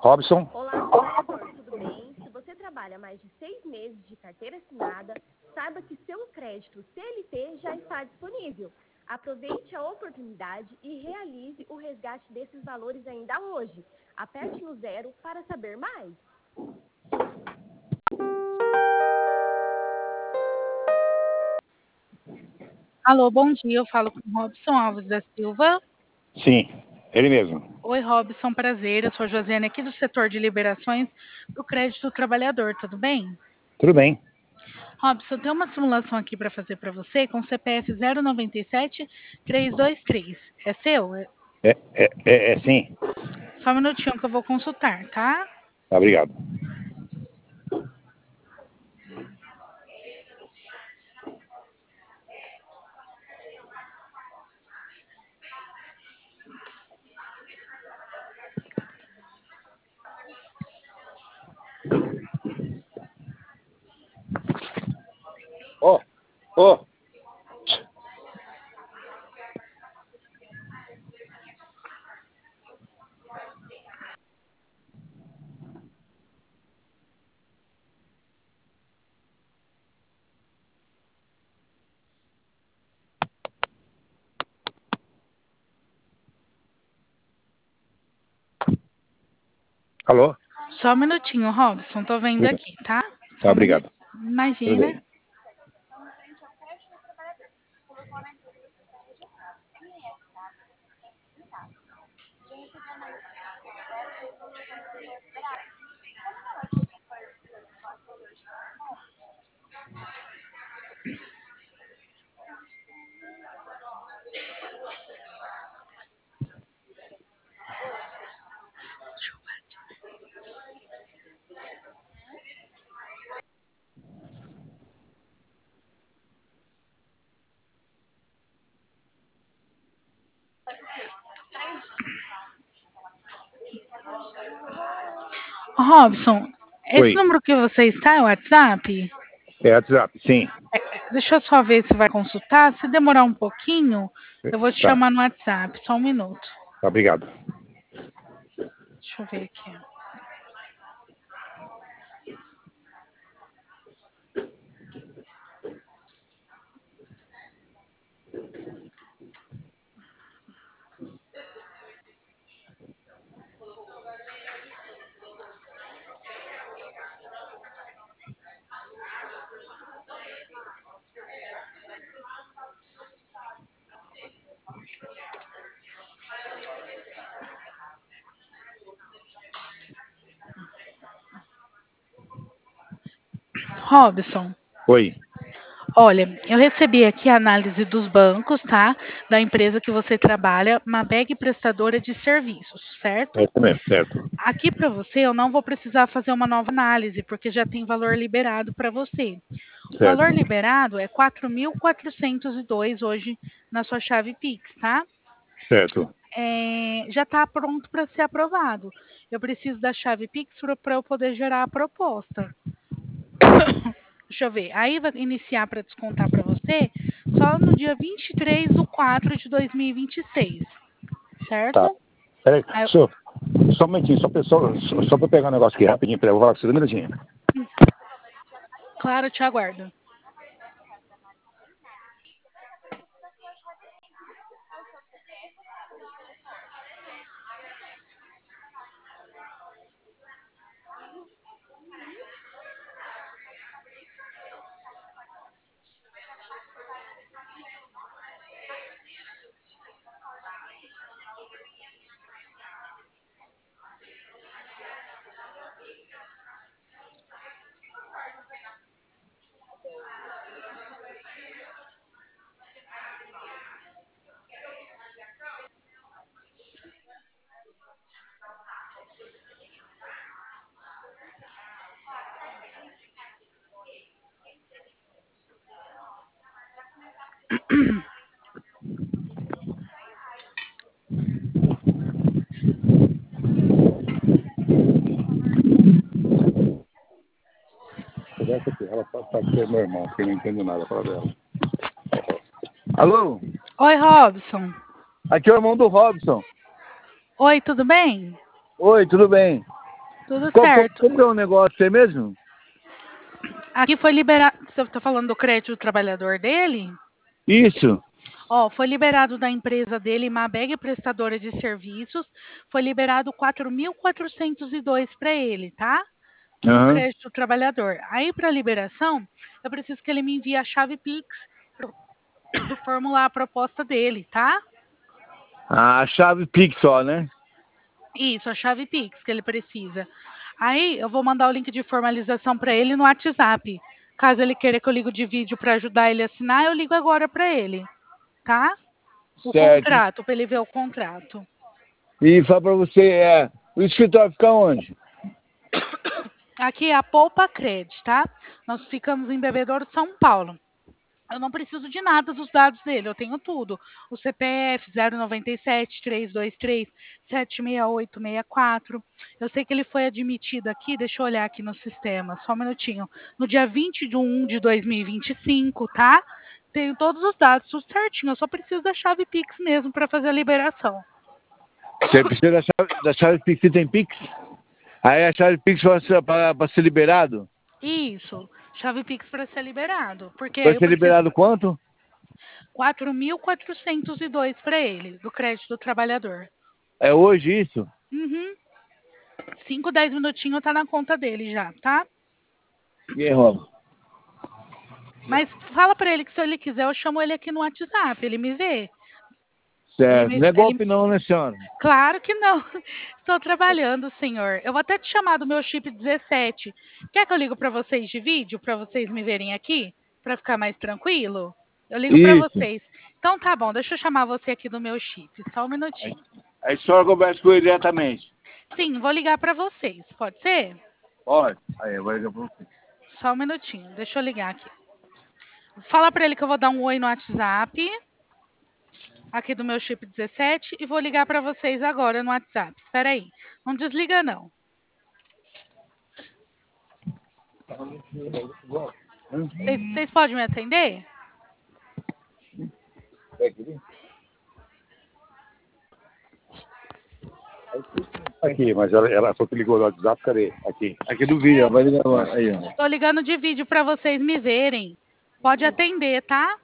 Robson. Olá, colaborador, tudo bem? Se você trabalha mais de 6 meses de carteira assinada, saiba que seu crédito CLT já está disponível. Aproveite a oportunidade e realize o resgate desses valores ainda hoje. Aperte no 0 para saber mais. Alô, bom dia. Eu falo com o Robson Alves da Silva. Sim, ele mesmo. Oi, Robson, prazer. Eu sou a Josiane aqui do setor de liberações do crédito do trabalhador, tudo bem? Tudo bem. Robson, tem uma simulação aqui para fazer para você com CPF 097-323. É seu? É sim. Só um minutinho que eu vou consultar, tá? Obrigado. Ô. Alô? Só um minutinho, Robson, tô vendo Tudo. aqui, tá? Tá, obrigado. Imagina. Tudo bem. Robson, esse Oi. número que você está é o WhatsApp? É WhatsApp, sim. Deixa eu só ver se vai consultar. Se demorar um pouquinho, eu vou te Tá, chamar no WhatsApp. Só um minuto. tá, obrigado. Deixa eu ver aqui. Robson, Oi. olha, eu recebi aqui a análise dos bancos, tá? Da empresa que você trabalha, Mabeg Prestadora de Serviços, É certo? isso mesmo, certo. Aqui para você, eu não vou precisar fazer uma nova análise, porque já tem valor liberado para você. O Certo. valor liberado é 4.402 hoje na sua chave Pix, tá? Certo. Já está pronto para ser aprovado. Eu preciso da chave Pix para eu poder gerar a proposta. Deixa eu ver. Aí vai iniciar para descontar para você só no dia 23/4/2026, Tá. certo? Peraí, Aí, só um momentinho, só pra pegar um negócio aqui rapidinho, peraí, eu vou falar com você um minutinho. claro, te aguardo. Conversa aqui, ela pode ser meu irmão, porque eu não entendo nada, fala dela. Alô? Oi, Robson. Aqui é o irmão do Robson. Oi, tudo bem? Oi, tudo bem? Tudo certo. Como é o negócio aí mesmo? Aqui foi liberado. Você está falando do crédito do trabalhador dele? Isso. Ó, foi liberado da empresa dele, Mabeg Prestadora de Serviços, foi liberado 4.402 para ele, tá? Do Aham. crédito do trabalhador. Aí, para liberação, eu preciso que ele me envie a chave Pix para formular a proposta dele, tá? A chave Pix só, né? Isso, a chave Pix que ele precisa. Aí, eu vou mandar o link de formalização para ele no WhatsApp. Caso ele queira que eu ligue de vídeo para ajudar ele a assinar, eu ligo agora para ele, tá? O Certo. contrato, para ele ver o contrato. E fala pra você, o escritório fica onde? Aqui é a Poupa Cred, tá? Nós ficamos em Bebedouro, São Paulo. Eu não preciso de nada dos dados dele, eu tenho tudo. O CPF 097 323 76864. Eu sei que ele foi admitido aqui, deixa eu olhar aqui no sistema, só um minutinho. No dia 20 de 1 de 2025, tá? Tenho todos os dados, tudo certinho. Eu só preciso da chave Pix mesmo para fazer a liberação. Você precisa da chave Pix, você tem Pix? Aí a chave Pix para ser liberado? Isso, chave Pix para ser liberado. Porque aí Vai eu ser preciso. liberado quanto? 4.402 para ele, do crédito do trabalhador. É hoje isso? Uhum. 5, 10 minutinhos tá na conta dele já, tá? E aí, Rob? Mas fala para ele que se ele quiser, eu chamo ele aqui no WhatsApp, ele me vê. Certo. Não é golpe não, né, senhora? Claro que não. Estou trabalhando, senhor. Eu vou até te chamar do meu chip 17. Quer que eu ligo para vocês de vídeo, para vocês me verem aqui? Para ficar mais tranquilo? Eu ligo para Isso. vocês. Então tá bom, deixa eu chamar você aqui do meu chip. Só um minutinho. Aí a senhora conversa com ele diretamente. Sim, vou ligar para vocês. Pode ser? Pode. Aí, eu vou ligar pra você. Só um minutinho. Deixa eu ligar aqui. Fala para ele que eu vou dar um oi no WhatsApp, aqui do meu chip 17, e vou ligar para vocês agora no WhatsApp. Espera aí. Não desliga, não. Vocês podem me atender? Aqui, mas ela só te ligou no WhatsApp, cadê? Aqui. Aqui do vídeo, vai ligar agora. Aí, ó. Tô ligando de vídeo para vocês me verem. Pode atender, tá?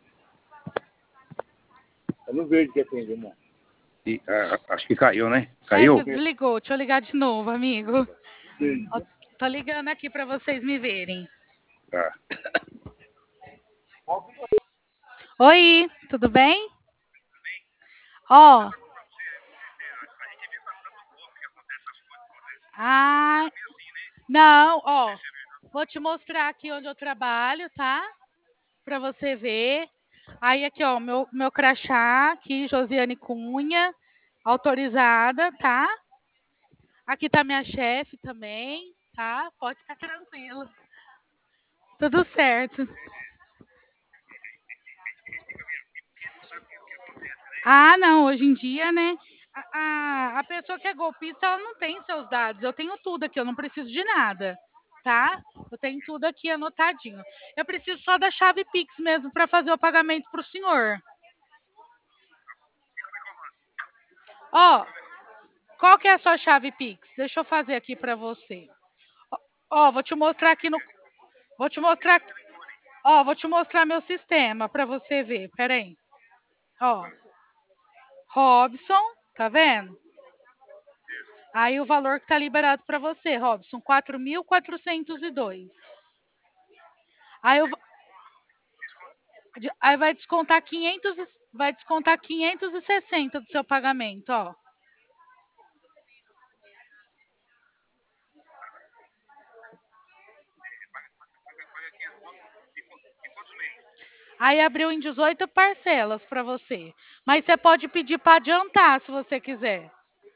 É no verde que atende, irmão. Acho que caiu, né? É Caiu? que desligou. Deixa eu ligar de novo, amigo. Ó, tô ligando aqui para vocês me verem. Tá. Oi, tudo bem? Ó. Ah, não, ó. Vou te mostrar aqui onde eu trabalho, tá? Para você ver. Aí aqui, ó, meu crachá aqui, Josiane Cunha, autorizada, tá? Aqui tá minha chefe também, tá? Pode ficar tranquilo. Tudo certo. Ah, não, hoje em dia, né? A pessoa que é golpista, ela não tem seus dados. Eu tenho tudo aqui, eu não preciso de nada, tá? Eu tenho tudo aqui anotadinho. Eu preciso só da chave Pix mesmo para fazer o pagamento pro senhor. Ó, qual que é a sua chave Pix? Deixa eu fazer aqui para você. Ó, vou te mostrar aqui no. Vou te mostrar. Ó, vou te mostrar meu sistema para você ver. Pera aí. Ó, Robson, tá vendo? Aí o valor que tá liberado para você, Robson, 4.402. Aí, eu, aí vai descontar 500, vai descontar 560 do seu pagamento, ó. Aí abriu em 18 parcelas para você. Mas você pode pedir para adiantar se você quiser.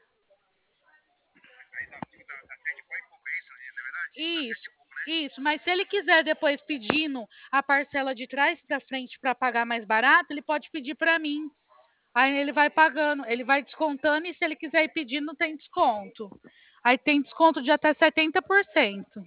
Isso, isso. Mas se ele quiser depois pedindo a parcela de trás para frente para pagar mais barato, ele pode pedir para mim. Aí ele vai pagando, ele vai descontando e se ele quiser ir pedindo, tem desconto. Aí tem desconto de até 70%.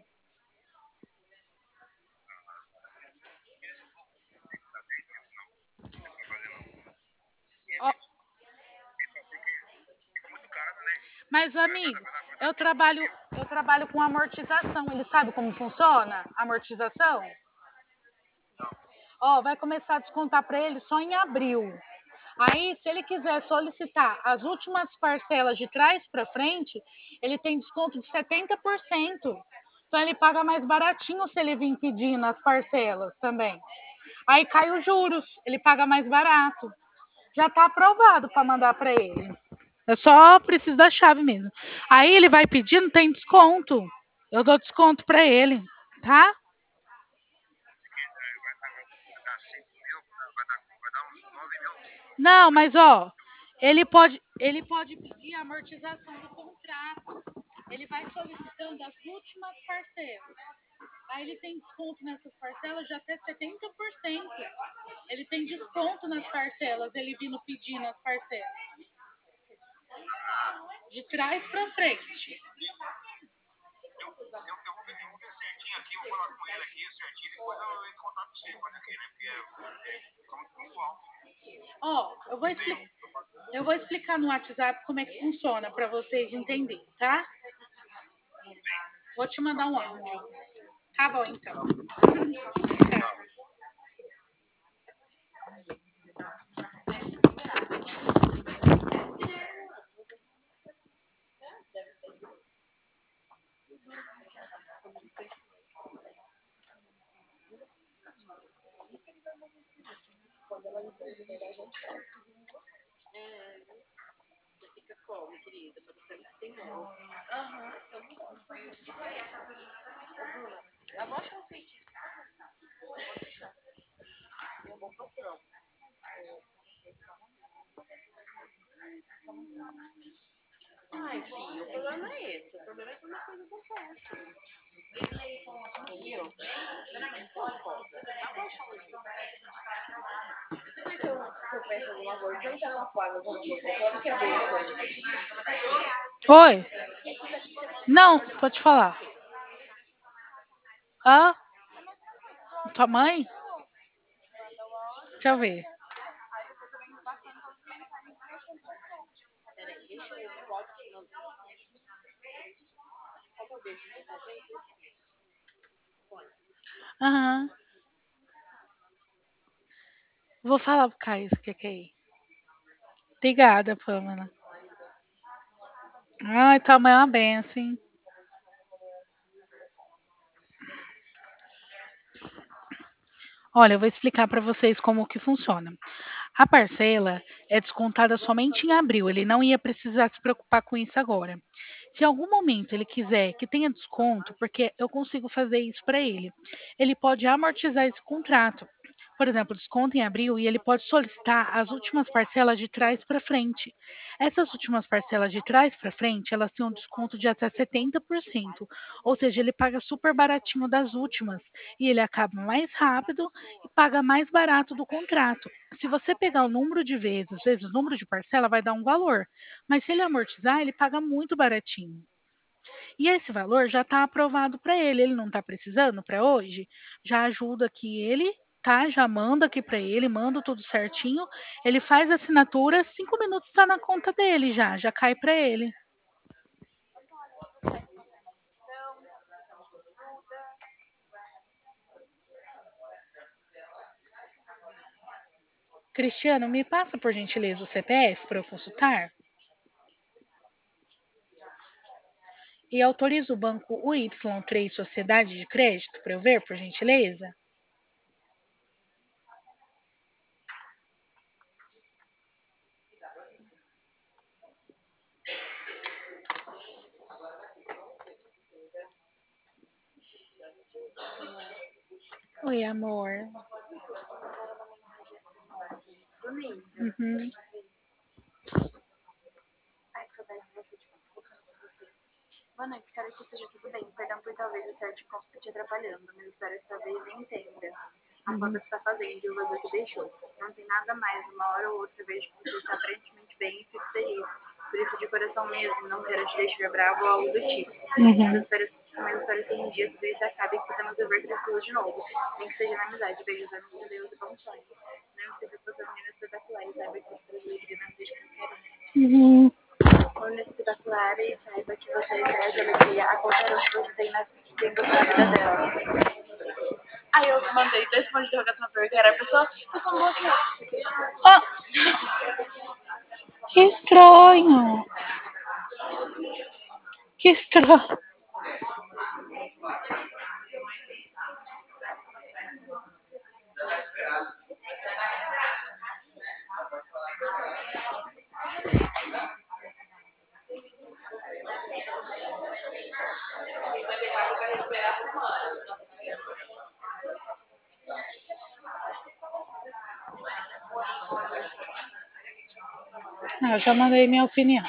Ó, Mas, amigo, eu trabalho com amortização. Ele sabe como funciona a amortização? Ó, vai começar a descontar para ele só em abril. Aí, se ele quiser solicitar as últimas parcelas de trás para frente, ele tem desconto de 70%. Então, ele paga mais baratinho se ele vir pedir nas parcelas também. Aí cai os juros, ele paga mais barato. Já está aprovado para mandar para ele. Eu só preciso da chave mesmo. Aí ele vai pedir, não tem desconto. Eu dou desconto para ele, tá? Não, mas ó, ele pode pedir a amortização do contrato. Ele vai solicitando as últimas parcelas. Aí ele tem desconto nessas parcelas de até 70%. Ele tem desconto nas parcelas, ele vindo pedir nas parcelas. De trás para frente. Eu vou ver certinho aqui, eu vou falar com ele aqui certinho, depois eu entro em contato com você, pode aqui, né? Porque é muito alto. Ó, eu vou explicar no WhatsApp como é que funciona para vocês entenderem, tá? Vou te mandar um áudio. Tá bom, então. Fica como, querida? Pra você não tem não. Abaixa um feitiço. É um bom patrão. Ai, filho, o problema não é esse. O problema é quando as coisas acontecem. Aqui, ó. Abaixa um feitiço. Sempre que eu peço alguma coisa, sempre ela paga alguma coisa. Claro que é boa. Oi? Não, pode falar. Ah? Tua mãe? Deixa eu ver. Peraí, deixa eu pode não. Como eu vejo muita gente, Aham. Vou falar pro Caio o que é aí. Obrigada, Pamela. Ai, tua mãe é uma benção, hein? Olha, eu vou explicar para vocês como que funciona. A parcela é descontada somente em abril, ele não ia precisar se preocupar com isso agora. Se em algum momento ele quiser que tenha desconto, porque eu consigo fazer isso para ele pode amortizar esse contrato. Por exemplo, desconto em abril e ele pode solicitar as últimas parcelas de trás para frente. Essas últimas parcelas de trás para frente, elas têm um desconto de até 70%, ou seja, ele paga super baratinho das últimas e ele acaba mais rápido e paga mais barato do contrato. Se você pegar o número de vezes, às vezes o número de parcela vai dar um valor, mas se ele amortizar, ele paga muito baratinho. E esse valor já está aprovado para ele não está precisando para hoje? Já ajuda aqui ele, tá? Já manda aqui para ele, manda tudo certinho. Ele faz a assinatura, 5 minutos está na conta dele já cai para ele. Cristiano, me passa por gentileza o CPF para eu consultar? E autoriza o banco UY3 Sociedade de Crédito para eu ver, por gentileza? Oi, amor. Uhum. Ai, que saudade de você, tipo, fofando com você. Boa noite, espero que esteja tudo bem. Perdão por talvez eu estar te atrapalhando, mas espero que talvez entenda a falta que está fazendo e o vazio que deixou. Não tem nada mais, uma hora ou outra vejo que você está aparentemente bem e fico feliz. Por isso, de coração mesmo, não quero te deixar bravo ou algo do tipo. Mas espero que um dia tudo isso acabe e possamos viver tranquilo de novo. Nem que seja na amizade. Beijos, amigos de Deus e bons sonhos. Não esqueça que você é uma menina espetacular e saiba que você traz alegria na vida de qualquer um. espetacular e saiba que você traz alegria a qualquer um que você tem dentro da vida dela. Aí eu mandei 2 pontos de interrogação porque era a pessoa, eu sou uma boa. Ah, que estranho. Que estranho. Eu já mandei minha opinião.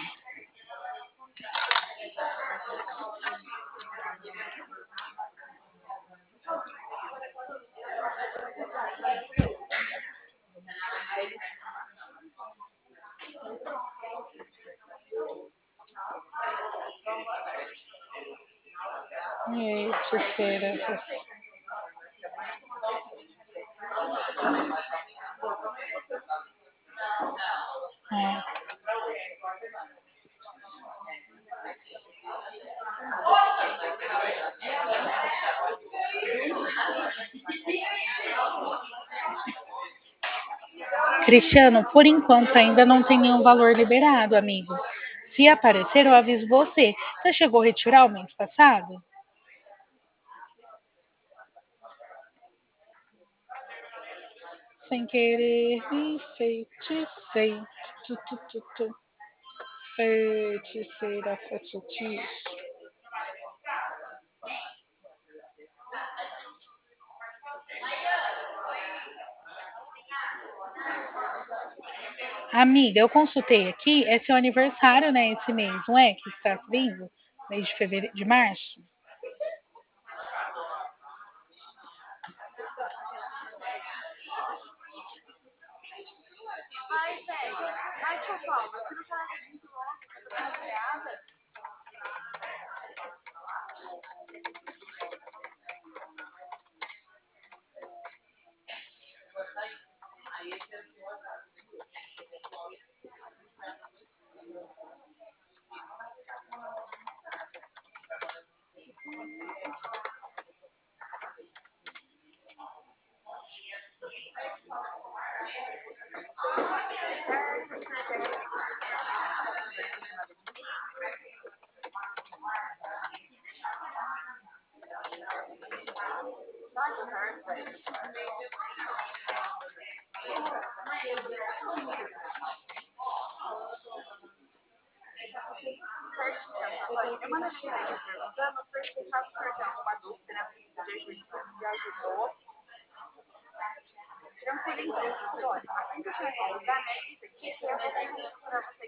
Eita, feira. É. Cristiano, por enquanto ainda não tem nenhum valor liberado, amigo. Se aparecer, eu aviso você. Você chegou a retirar o mês passado? Sem querer, me enfeiticei. Tu, tu, tu, tu. Feiticeira, feitiço. Amiga, eu consultei aqui, é seu aniversário, né, esse mês, não é? Que está vindo? Mês de fevereiro, de março? Ai, velho, bate a palma, você não tá muito louco, você tá molhada. Eu mandei mensagem perguntando porque caso surja uma dúvida, né, porque a gente me ajudou. Tranquilo, então, assim que tiver que ajudar, né, isso aqui, eu vou pra você